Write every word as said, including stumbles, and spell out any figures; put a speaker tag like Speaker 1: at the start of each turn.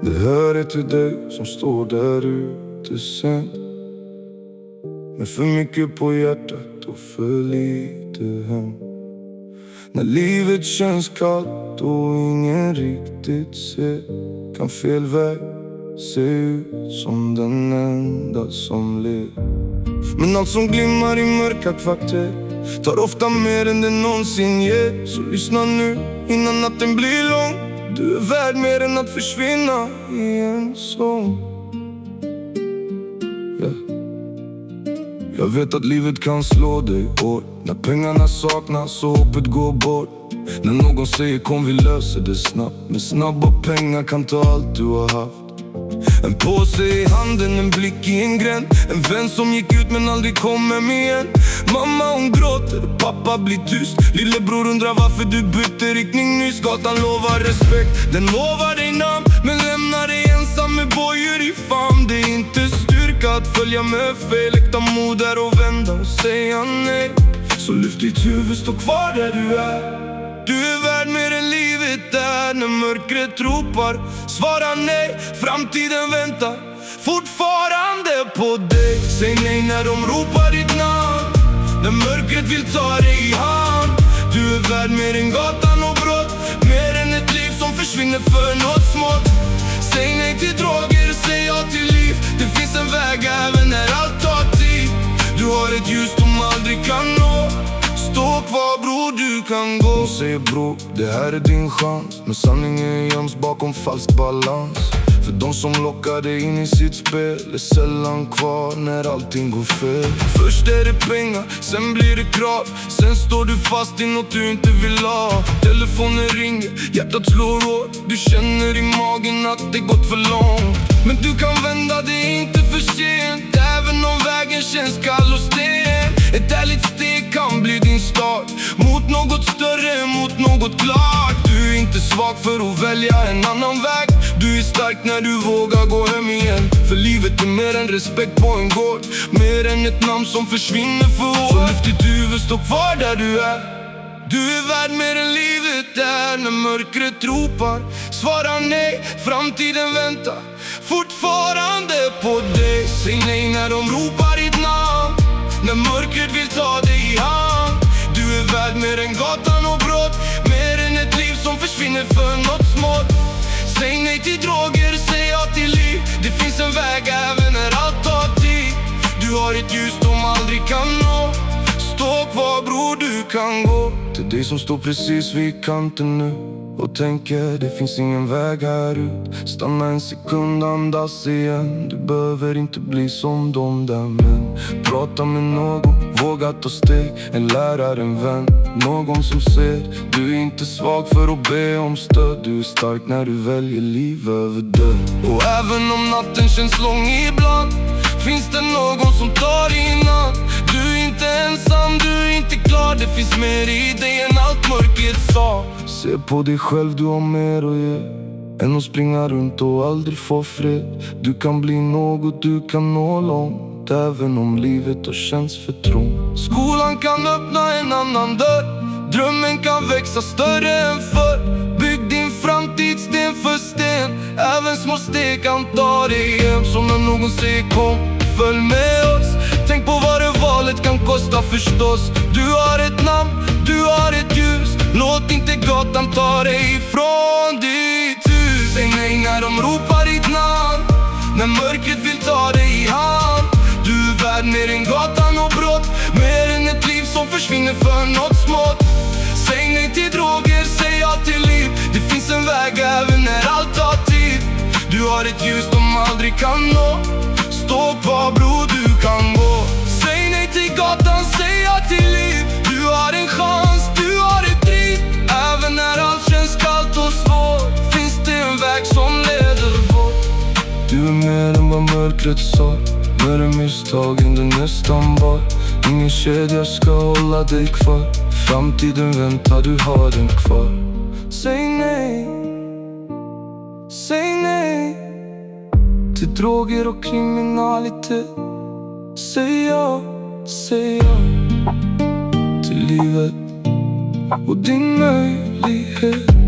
Speaker 1: Det hör är till dig som står där ute sen, med för mycket på hjärtat och för lite hem. När livet känns kallt och ingen riktigt ser, kan fel väg se ut som den enda som ler. Men allt som glimmar i mörka kvarter tar ofta mer än det någonsin ger. Så lyssna nu innan natten blir lång. Du är värd mer än att försvinna i en sång. Yeah. Jag vet att livet kan slå dig hårt när pengarna saknas och hoppet går bort. När någon säger kom vi löser det snabbt, men snabba pengar kan ta allt du har haft. En påse i handen, en blick i en gränd, en vän som gick ut men aldrig kom hem igen. Mamma hon gråter, pappa blir tyst. Lillebror undrar varför du bytte riktning nyss. Gatan lovar respekt, den lovar dig namn, men lämnar dig ensam med bojor i famn. Det är inte styrka att följa med fel, äkta mod är att vända och säga nej. Så lyft ditt huvud, stå kvar där du är. Du är värd mer än livet är. När mörkret ropar, svara nej. Framtiden väntar fortfarande på dig. Säg nej när de ropar ditt namn, när mörkret vill ta dig i hand. Du är värd mer än gatan och brott, mer än ett liv som försvinner för något smått. Säg nej till droger, säg ja till liv. Det finns en väg även när allt tar tid. Du har ett ljus de aldrig kan nå. Stå kvar bror, du kan gå. Hon säger bror, det här är din chans, men sanningen göms bakom falsk balans. För de som lockar dig in i sitt spel är sällan kvar när allting går fel. Först är det pengar, sen blir det krav, sen står du fast i något du inte vill ha. Telefonen ringer, hjärtat slår hårt. Du känner i magen att det gått för långt. Men du kan vända, det är inte för sent. Även om vägen känns kall och sten. Ett ärligt steg kan bli din start mot något större, mot något klart. Du är inte svag för att välja en annan väg. Du är stark när du vågar gå hem igen. För livet är mer än respekt på en gård, mer än ett namn som försvinner för år. Så lyft ditt huvud, stå kvar där du är. Du är värd mer än livet är. När mörkret ropar, svara nej. Framtiden väntar fortfarande på dig. Säg nej när de ropar ditt namn, när mörkret vill ta dig i hand. Du är värd mer än gatan och brott, mer än ett liv som försvinner för något smått. Säg nej till droger, säg ja till liv. Det finns en väg även när allt tar tid. Du har ett ljus de aldrig kan nå. Stå kvar bror, du kan gå. Till dig som står precis vid kanten nu och tänker det finns ingen väg här ut. Stanna en sekund, andas igen. Du behöver inte bli som de där, men prata med någon, våga ta steg. En lärare, en vän, någon som ser. Du är inte svag för att be om stöd. Du är stark när du väljer liv över död. Och även om natten känns lång ibland, finns det någon som tar innan. Du är inte ensam, du är inte klar. Det finns mer i dig än allt mörkret sa. Se på dig själv, du har mer att ge än att springa runt och aldrig få fred. Du kan bli något, du kan nå långt, även om livet har känts för trångt. Skolan kan öppna en annan dörr, drömmen kan växa större än förr. Bygg din framtid sten för sten, även små steg kan ta dig hem. Som när någon säger kom, följ med oss. Tänk på vad det valet kan kosta förstås. Du har ett namn, du har ett ljus. Låt inte gatan ta dig ifrån ditt hus. Säg nej när de ropar ditt namn, när mörkret vill ta dig i hand. Du är värd mer än gatan och brott, mer än ett liv som försvinner för något smått. Säg nej till droger, säg ja till liv. Det finns en väg även när allt tar tid. Du har ett ljus de aldrig kan nå. Stå kvar bror, du kan gå. Säg nej till gatan, säg ja till liv. Du har en chans, du har ett driv. Även när allt känns kallt och svårt, finns det en väg som leder bort. Du är mer än vad mörkret sa, mer än misstagen du nästan var. Ingen kedja ska hålla dig kvar. Framtiden väntar, du har den kvar. Säg nej, säg nej till droger och kriminalitet. Säg ja, säg ja till livet och din möjlighet.